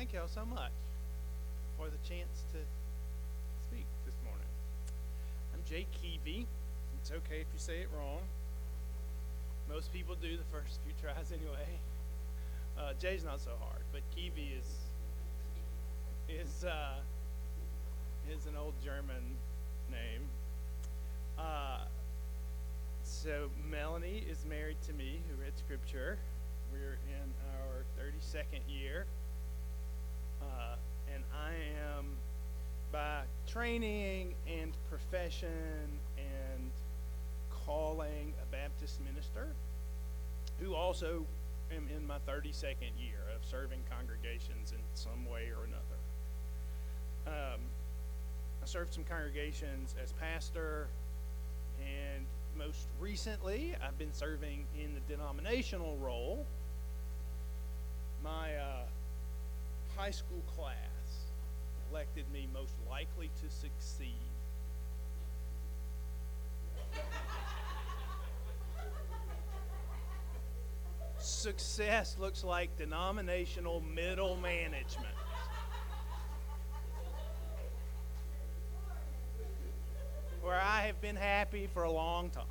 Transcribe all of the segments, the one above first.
Thank y'all so much for the chance to speak this morning. I'm Jay Keevy. It's okay if you say it wrong. Most people do the first few tries anyway. Jay's not so hard, but Keevy is an old German name. Uh, so Melanie is married to me, who read scripture. We're in our 32nd year. And I am, by training and profession and calling, a Baptist minister who also am in my 32nd year of serving congregations in some way or another. I served some congregations as pastor, and most recently I've been serving in the denominational role. My high school class elected me most likely to succeed. Success looks like denominational middle management. Where I have been happy for a long time.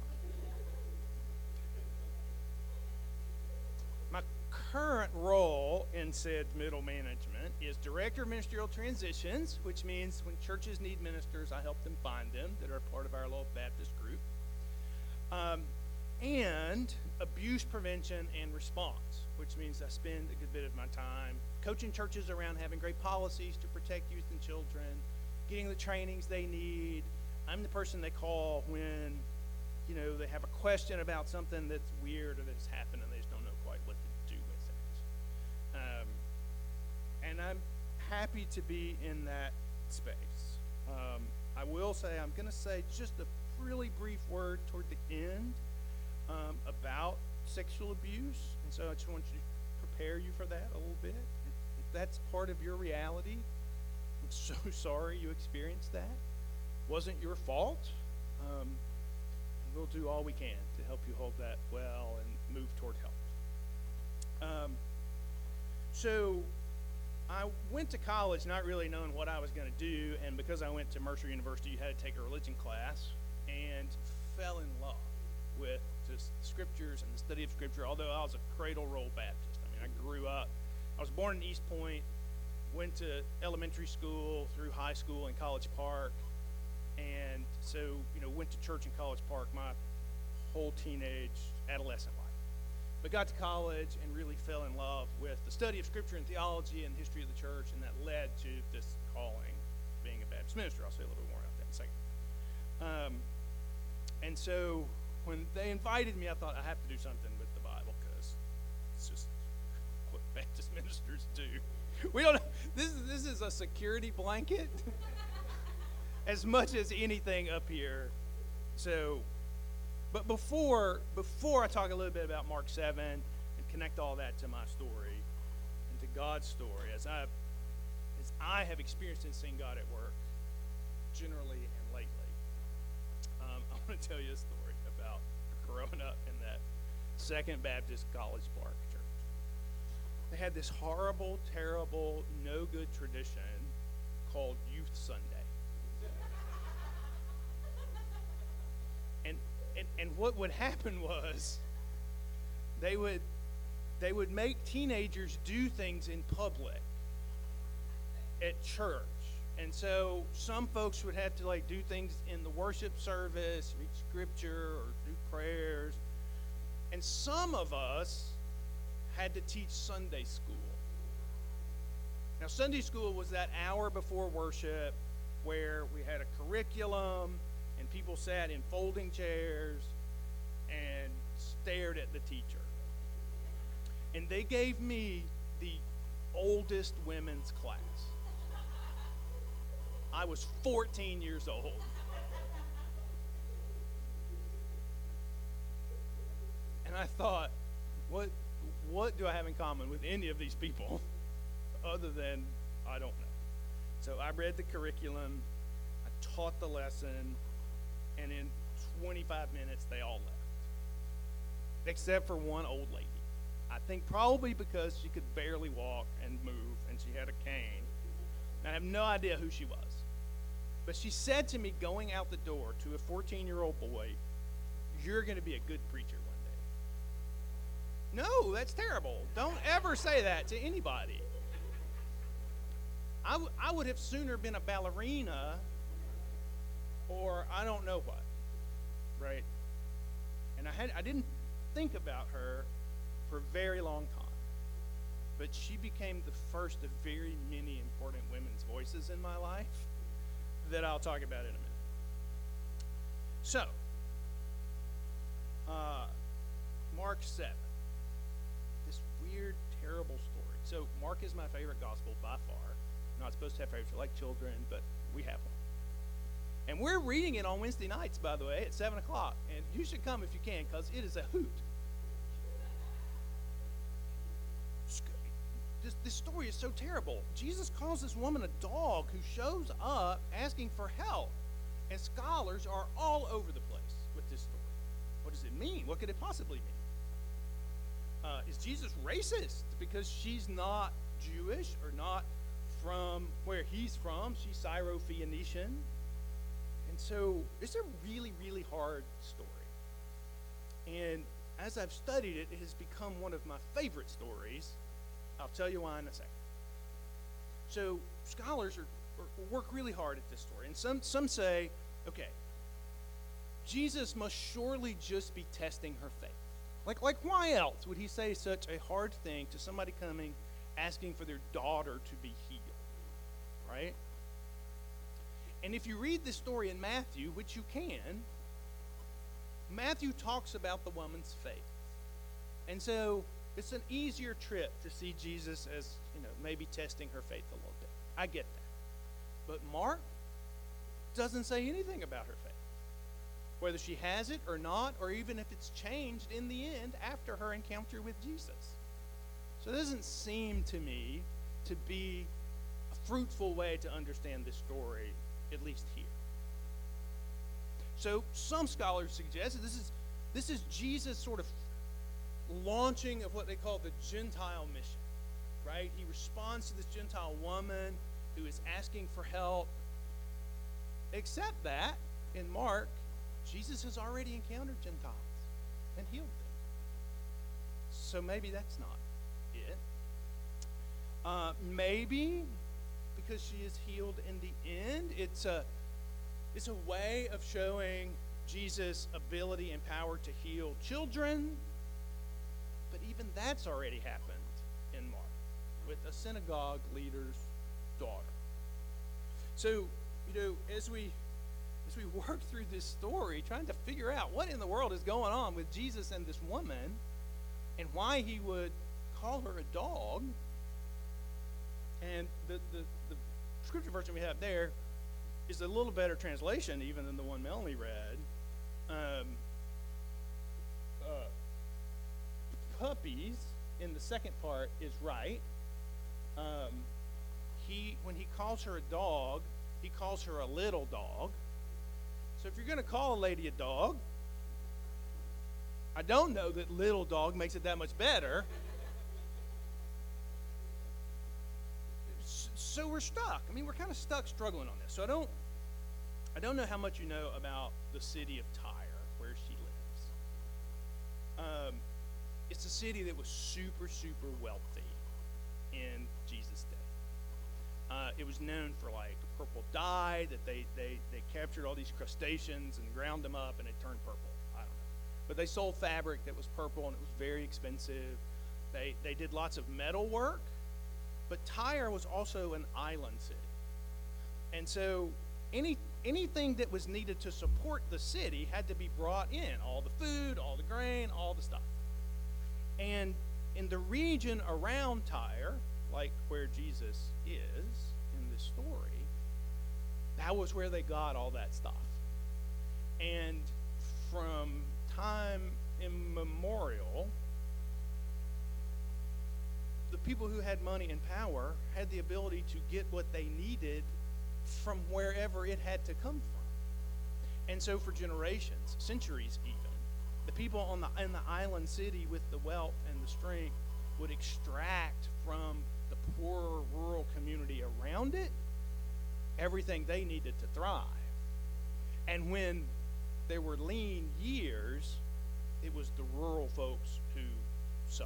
My current role in said middle management is Director of Ministerial Transitions, which means when churches need ministers, I help them find them that are part of our little Baptist group. And abuse prevention and response, which means I spend a good bit of my time coaching churches around having great policies to protect youth and children, getting the trainings they need. I'm the person they call when, they have a question about something that's weird or that's happened and they just don't know quite what to do with it. And I'm happy to be in that space. I will say, I'm going to say just a really brief word toward the end about sexual abuse. And so I just want you to prepare you for that a little bit. If that's part of your reality, I'm so sorry you experienced that. Wasn't your fault. We'll do all we can to help you hold that well and move toward help. So I went to college not really knowing what I was going to do, and because I went to Mercer University, you had to take a religion class, and fell in love with just scriptures and the study of scripture, although I was a cradle roll Baptist. I grew up, I was born in East Point, went to elementary school through high school in College Park, and so, went to church in College Park my whole teenage, adolescent life. But got to college and really fell in love with the study of Scripture and theology and history of the church, and that led to this calling, being a Baptist minister. I'll say a little bit more about that in a second. And so when they invited me, I thought I have to do something with the Bible because it's just what Baptist ministers do. We don't. This is a security blanket. As much as anything up here. So, but before I talk a little bit about Mark 7 and connect all that to my story and to God's story, as I have experienced and seen God at work generally and lately, I want to tell you a story about growing up in that Second Baptist College Park church. They had this horrible, terrible, no good tradition called Youth Sunday. And what would happen was they would make teenagers do things in public at church. And so some folks would have to do things in the worship service, read scripture or do prayers. And some of us had to teach Sunday school. Now Sunday school was that hour before worship where we had a curriculum and people sat in folding chairs and stared at the teacher. And they gave me the oldest women's class. I was 14 years old. And I thought, what do I have in common with any of these people other than I don't know? So I read the curriculum, I taught the lesson, and in 25 minutes, they all left. Except for one old lady. I think probably because she could barely walk and move and she had a cane. And I have no idea who she was. But she said to me going out the door to a 14-year-old boy, "You're going to be a good preacher one day." No, that's terrible. Don't ever say that to anybody. I would have sooner been a ballerina or I don't know what, right? And I didn't think about her for a very long time. But she became the first of very many important women's voices in my life that I'll talk about in a minute. So, Mark 7. This weird, terrible story. So, Mark is my favorite gospel by far. I'm not supposed to have favorites. I like children, but we have one. And we're reading it on Wednesday nights, by the way, at 7 o'clock. And you should come if you can, because it is a hoot. This story is so terrible. Jesus calls this woman a dog who shows up asking for help. And scholars are all over the place with this story. What does it mean? What could it possibly mean? Is Jesus racist because she's not Jewish or not from where he's from? She's Syro-Phoenician. And so it's a really, really hard story. And as I've studied it, it has become one of my favorite stories. I'll tell you why in a second. So scholars work really hard at this story. And some say, okay, Jesus must surely just be testing her faith. Like why else would he say such a hard thing to somebody coming asking for their daughter to be healed? Right? And if you read this story in Matthew, which you can, Matthew talks about the woman's faith. And so it's an easier trip to see Jesus as, maybe testing her faith a little bit. I get that. But Mark doesn't say anything about her faith. Whether she has it or not, or even if it's changed in the end after her encounter with Jesus. So it doesn't seem to me to be a fruitful way to understand this story, at least here. So some scholars suggest that this is Jesus sort of launching of what they call the Gentile mission, right? He responds to this Gentile woman who is asking for help, except that in Mark, Jesus has already encountered Gentiles and healed them. So maybe that's not it. Maybe because she is healed in the end, it's a way of showing Jesus' ability and power to heal children. But even that's already happened in Mark with a synagogue leader's daughter. So, as we work through this story, trying to figure out what in the world is going on with Jesus and this woman and why he would call her a dog. And the scripture version we have there is a little better translation even than the one Melanie read. Puppies in the second part is right. When he calls her a dog, he calls her a little dog. So if you're going to call a lady a dog, I don't know that little dog makes it that much better. So we're stuck. We're kind of stuck struggling on this. So I don't know how much you know about the city of Tyre, where she lives. It's a city that was super, super wealthy in Jesus' day. It was known for purple dye that they captured all these crustaceans and ground them up and it turned purple. I don't know. But they sold fabric that was purple and it was very expensive. They did lots of metal work, but Tyre was also an island city. And so anything that was needed to support the city had to be brought in. All the food, all the grain, all the stuff. And in the region around Tyre, like where Jesus is in this story, that was where they got all that stuff. And from time immemorial, the people who had money and power had the ability to get what they needed from wherever it had to come from. And so for generations, centuries even, the people in the island city with the wealth and the strength would extract from the poorer rural everything they needed to thrive. And when there were lean years, it was the rural folks who suffered.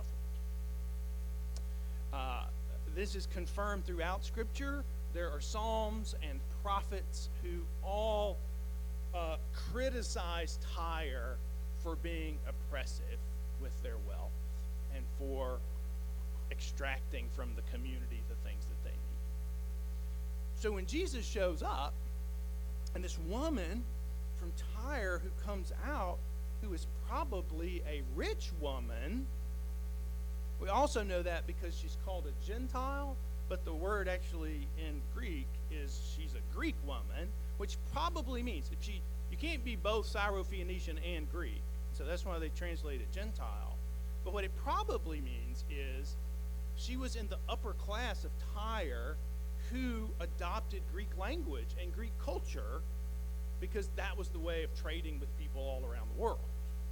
This is confirmed throughout Scripture. There are Psalms and prophets who all criticize Tyre for being oppressive with their wealth and for extracting from the community the things that they need. So when Jesus shows up, and this woman from Tyre who comes out, who is probably a rich woman, we also know that because she's called a Gentile, but the word actually in Greek is she's a Greek woman, which probably means if you can't be both Syro-Phoenician and Greek, so that's why they translate it Gentile. But what it probably means is she was in the upper class of Tyre who adopted Greek language and Greek culture because that was the way of trading with people all around the world.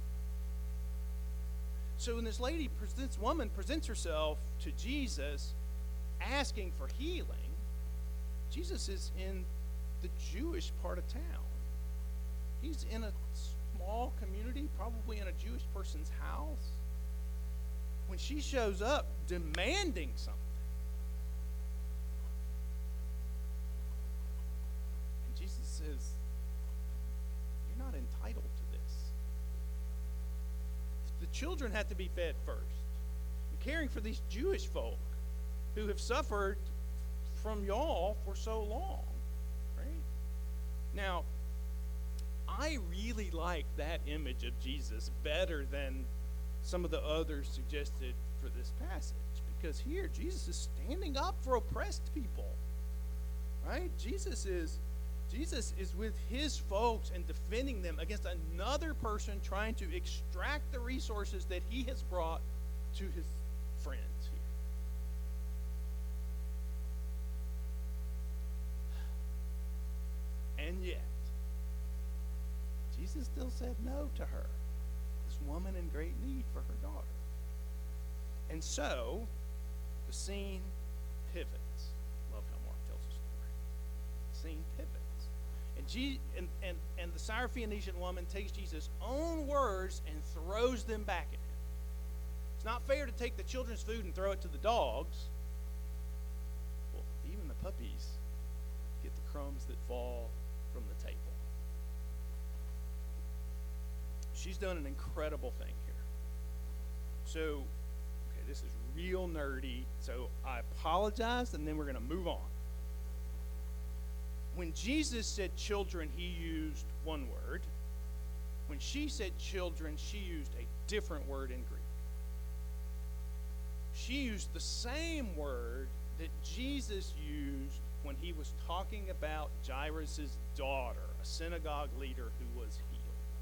So when this woman presents herself to Jesus asking for healing, Jesus is in the Jewish part of town. He's in a small community, probably in a Jewish person's house. When she shows up demanding something, and Jesus says, "You're not entitled to this. The children have to be fed first. You're caring for these Jewish folk who have suffered from y'all for so long." Right? Now, I really like that image of Jesus better than some of the others suggested for this passage, because here Jesus is standing up for oppressed people. Right? Jesus is with his folks and defending them against another person trying to extract the resources that he has brought to his friends here. And yet, Jesus still said no to her, this woman in great need for her daughter. And so, the scene pivots. Love how Mark tells the story. The scene pivots. And the Syrophoenician woman takes Jesus' own words and throws them back at him. It's not fair to take the children's food and throw it to the dogs. Well, even the puppies get the crumbs that fall from the table. She's done an incredible thing here. So, okay, this is real nerdy, so I apologize, and then we're going to move on. When Jesus said children, he used one word. When she said children, she used a different word in Greek. She used the same word that Jesus used when he was talking about Jairus' daughter, a synagogue leader who was healed.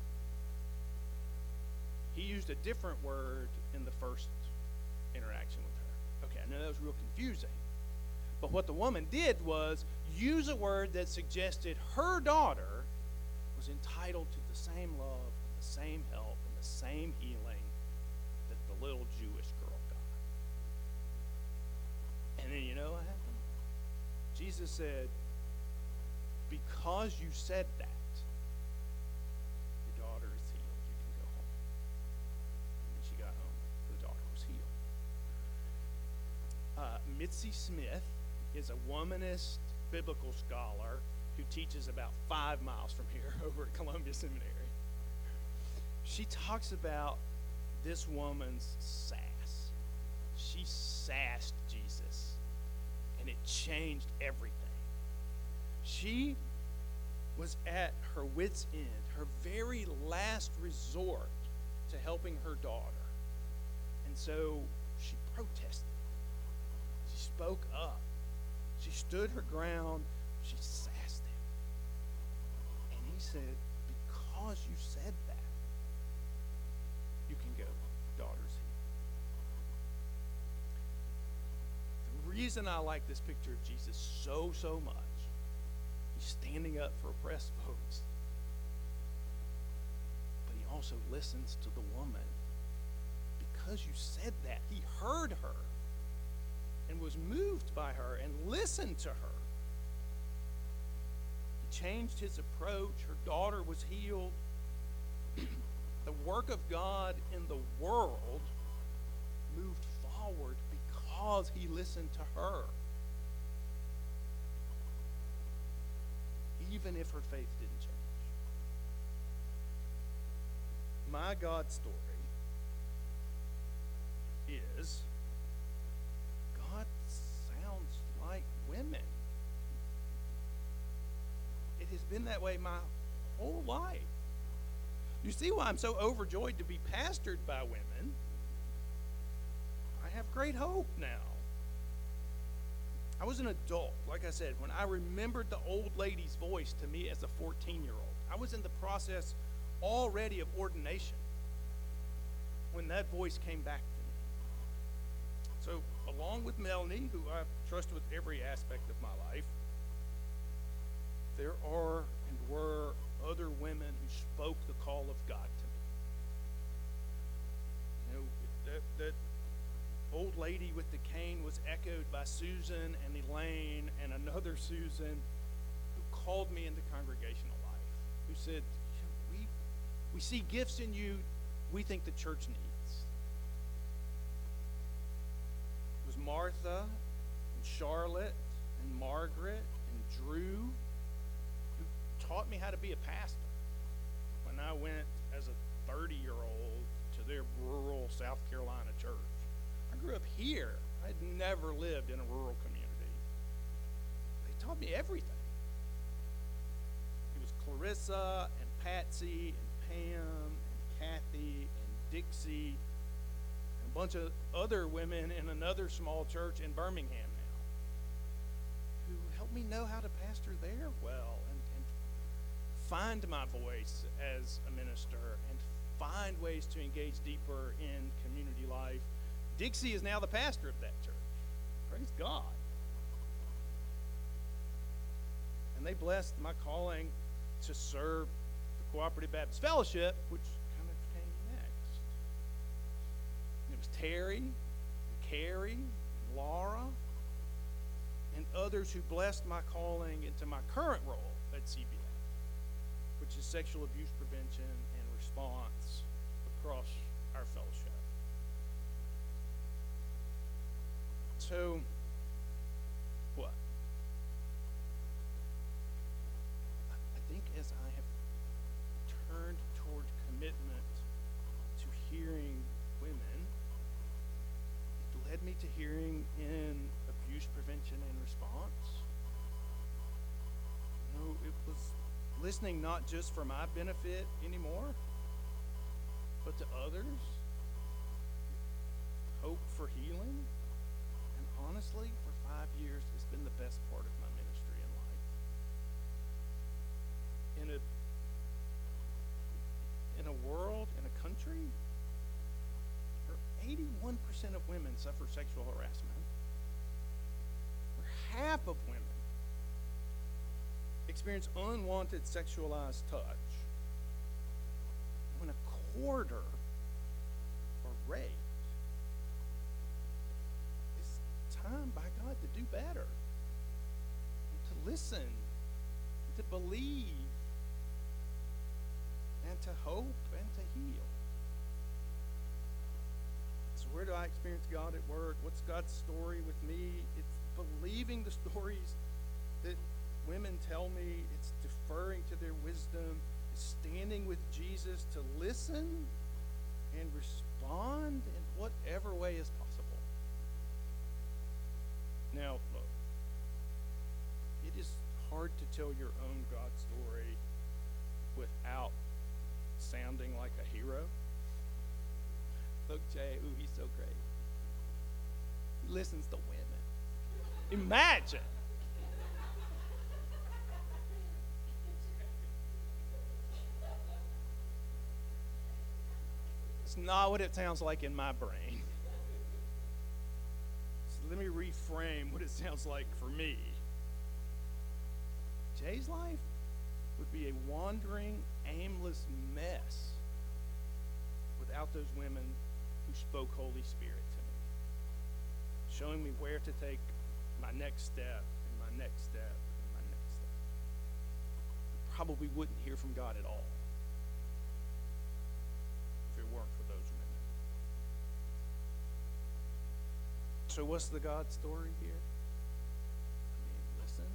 He used a different word in the first interaction with her. Okay, I know that was real confusing. But what the woman did was use a word that suggested her daughter was entitled to the same love, and the same help, and the same healing that the little Jewish girl got. And then you know what happened? Jesus said, "Because you said that, your daughter is healed. You can go home." And when she got home, the daughter was healed. Mitzi Smith is a womanist biblical scholar who teaches about 5 miles from here over at Columbia Seminary. She talks about this woman's sass. She sassed Jesus, and it changed everything. She was at her wit's end, her very last resort to helping her daughter. And so she protested. She spoke up. She stood her ground. She sassed him. And he said, "Because you said that, you can go, daughter's healed." The reason I like this picture of Jesus so much, he's standing up for oppressed folks, but he also listens to the woman. Because you said that, he heard her and was moved by her and listened to her. changed his approach. Her daughter was healed. The work of God in the world moved forward because he listened to her. Even if her faith didn't change. My God story is God sounds like women. It has been that way my whole life. You see why I'm so overjoyed to be pastored by women. I have great hope now. I was an adult, like I said, when I remembered the old lady's voice to me as a 14-year-old. I was in the process already of ordination when that voice came back to me. So, along with Melanie, who I trust with every aspect of my life, there are and were other women who spoke the call of God to me. You know, that old lady with the cane was echoed by Susan and Elaine and another Susan who called me into congregational life, who said, we see gifts in you we think the church needs. It was Martha and Charlotte and Margaret and Drew who taught me how to be a pastor when I went as a 30-year-old to their rural South Carolina church. I grew up here. I'd never lived in a rural community. They taught me everything. It was Clarissa and Patsy and Pam and Kathy and Dixie and a bunch of other women in another small church in Birmingham now who helped me know how to pastor there well and find my voice as a minister and find ways to engage deeper in community life. Dixie is now the pastor of that church. Praise God. And they blessed my calling to serve the Cooperative Baptist Fellowship, which kind of came next. And it was Terry, and Carrie, and Laura, and others who blessed my calling into my current role at CBF, which is sexual abuse prevention and response across our fellowship. So, what? I think as I have turned toward commitment to hearing women, it led me to hearing in abuse prevention and response. You know, it was listening not just for my benefit anymore, but to others. Hope for healing. Honestly, for 5 years, it's been the best part of my ministry in life. In a world, in a country, where 81% of women suffer sexual harassment, where half of women experience unwanted sexualized touch, when a quarter are raped, time by God to do better, and to listen, and to believe, and to hope, and to heal. So where do I experience God at work? What's God's story with me? It's believing the stories that women tell me. It's deferring to their wisdom. It's standing with Jesus to listen and respond in whatever way is possible. Now, look, it is hard to tell your own God story without sounding like a hero. Look, Jay, ooh, he's so great. He listens to women. Imagine. It's not what it sounds like in my brain. Let me reframe what it sounds like for me. Jay's life would be a wandering, aimless mess without those women who spoke Holy Spirit to me, showing me where to take my next step, and my next step, and my next step. probably wouldn't hear from God at all if it weren't for those women. So what's the God story here? I mean, listen.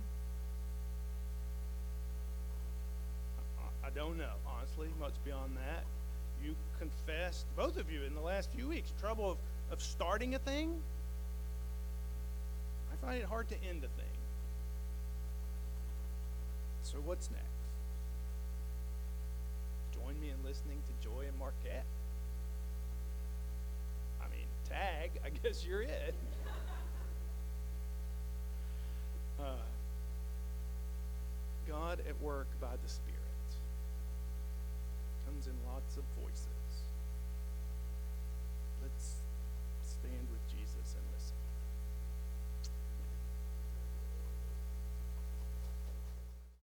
I don't know, honestly, much beyond that. You confessed, both of you, in the last few weeks, trouble of starting a thing. I find it hard to end a thing. So what's next? Join me in listening to Joy and Marquette. I mean, tag, I guess you're it. God at work by the Spirit comes in lots of voices.